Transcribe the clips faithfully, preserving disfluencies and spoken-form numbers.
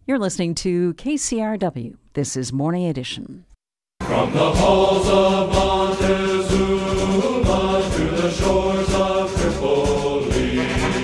You're listening to K C R W. This is Morning Edition. From the halls of Montezuma to the shores of Tripoli,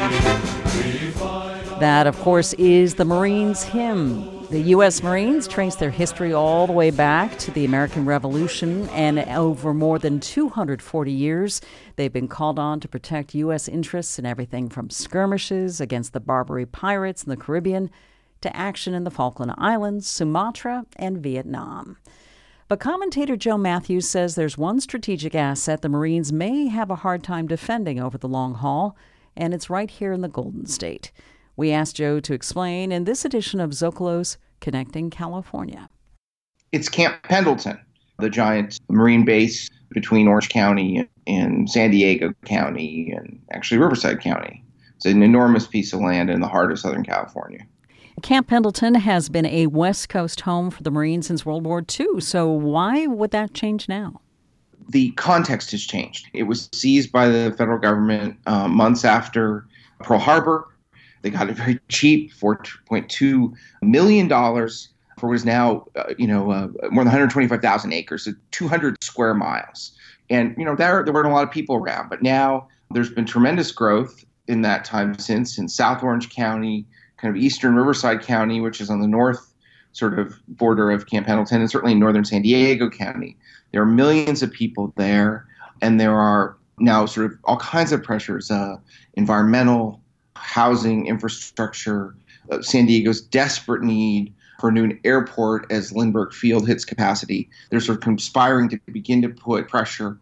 we find... That, of course, is the Marines' hymn. The U S. Marines trace their history all the way back to the American Revolution, and over more than two hundred forty years, they've been called on to protect U S interests in everything from skirmishes against the Barbary pirates in the Caribbean to action in the Falkland Islands, Sumatra, and Vietnam. But commentator Joe Matthews says there's one strategic asset the Marines may have a hard time defending over the long haul, and it's right here in the Golden State. We asked Joe to explain in this edition of Zocalo's Connecting California. It's Camp Pendleton, the giant Marine base between Orange County and San Diego County and actually Riverside County. It's an enormous piece of land in the heart of Southern California. Camp Pendleton has been a West Coast home for the Marines since World War Two, so why would that change now? The context has changed. It was seized by the federal government uh, months after Pearl Harbor. They got it very cheap, four point two million dollars for what is now, uh, you know, uh, more than one hundred twenty-five thousand acres, so two hundred square miles. And, you know, there, there weren't a lot of people around. But now there's been tremendous growth in that time since in South Orange County, kind of eastern Riverside County, which is on the north sort of border of Camp Pendleton, and certainly northern San Diego County. There are millions of people there, and there are now sort of all kinds of pressures, uh, environmental, housing, infrastructure, uh, San Diego's desperate need for a new airport as Lindbergh Field hits capacity. They're sort of conspiring to begin to put pressure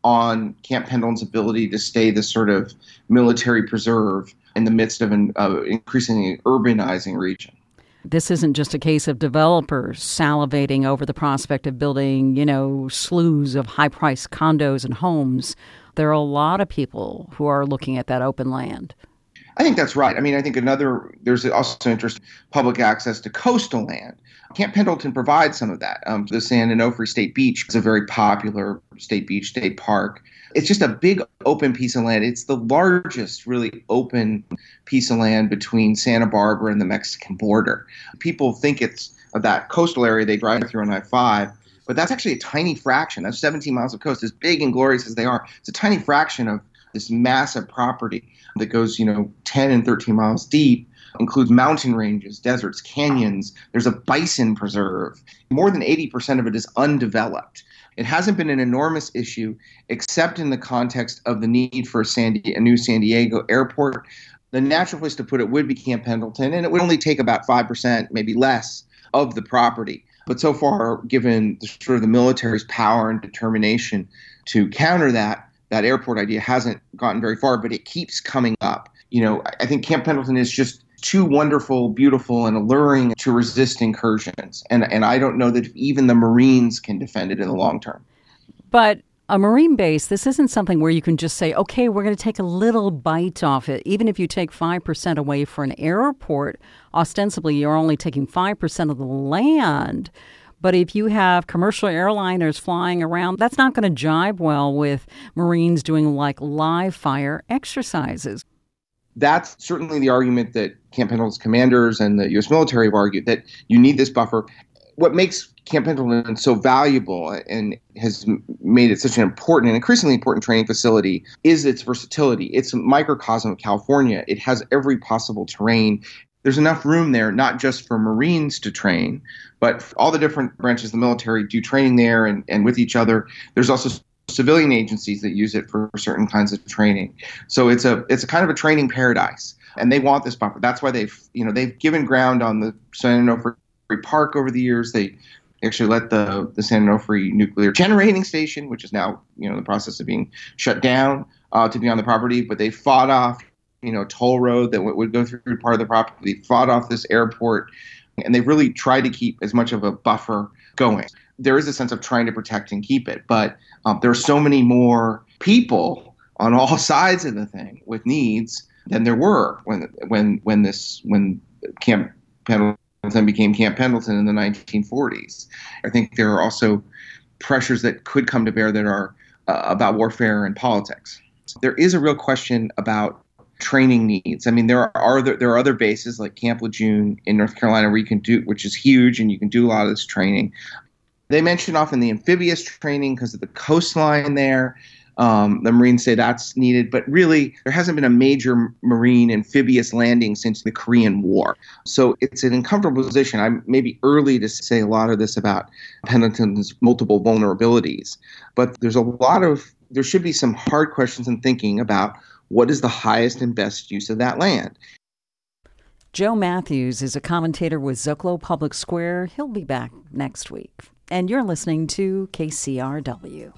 on Camp Pendleton's ability to stay this sort of military preserve in the midst of an uh, increasingly urbanizing region. This isn't just a case of developers salivating over the prospect of building, you know, slews of high-priced condos and homes. There are a lot of people who are looking at that open land. I think that's right. I mean, I think another, there's also interest in public access to coastal land. Camp Pendleton provides some of that. Um, the San Onofre State Beach is a very popular state beach, state park. It's just a big open piece of land. It's the largest really open piece of land between Santa Barbara and the Mexican border. People think it's of that coastal area they drive through on I five, but that's actually a tiny fraction. That's seventeen miles of coast, as big and glorious as they are. It's a tiny fraction of this massive property that goes, you know, ten and thirteen miles deep, includes mountain ranges, deserts, canyons. There's a bison preserve. More than eighty percent of it is undeveloped. It hasn't been an enormous issue, except in the context of the need for a, San Di- a new San Diego airport. The natural place to put it would be Camp Pendleton, and it would only take about five percent, maybe less, of the property. But so far, given the, sort of the military's power and determination to counter that, that airport idea hasn't gotten very far, but it keeps coming up. You know, I think Camp Pendleton is just too wonderful, beautiful, and alluring to resist incursions. And and I don't know that even the Marines can defend it in the long term. But a Marine base, this isn't something where you can just say, okay, we're going to take a little bite off it. Even if you take five percent away for an airport, ostensibly you're only taking five percent of the land. But if you have commercial airliners flying around, that's not going to jibe well with Marines doing like live fire exercises. That's certainly the argument that Camp Pendleton's commanders and the U S military have argued, that you need this buffer. What makes Camp Pendleton so valuable and has made it such an important and increasingly important training facility is its versatility. It's a microcosm of California. It has every possible terrain. There's enough room there, not just for Marines to train, but all the different branches of the military do training there and, and with each other. There's also civilian agencies that use it for certain kinds of training. So it's a it's a kind of a training paradise, and they want this buffer. That's why they've you know they've given ground on the San Onofre Park over the years. They actually let the the San Onofre nuclear generating station, which is now you know in the process of being shut down, uh, to be on the property. But they fought off you know toll road that w- would go through part of the property. They fought off this airport, and they've really tried to keep as much of a buffer going. There is a sense of trying to protect and keep it, but um, there are so many more people on all sides of the thing with needs than there were when when when this when Camp Pendleton became Camp Pendleton in the nineteen forties. I think there are also pressures that could come to bear that are uh, about warfare and politics. There is a real question about training needs. I mean, there are there, there are other bases like Camp Lejeune in North Carolina where you can do, which is huge, and you can do a lot of this training. They mention often the amphibious training because of the coastline there. Um, the Marines say that's needed, but really there hasn't been a major Marine amphibious landing since the Korean War. So it's an uncomfortable position. I'm maybe early to say a lot of this about Pendleton's multiple vulnerabilities, but there's a lot of, there should be some hard questions in thinking about what is the highest and best use of that land. Joe Matthews is a commentator with Zocalo Public Square. He'll be back next week. And you're listening to K C R W.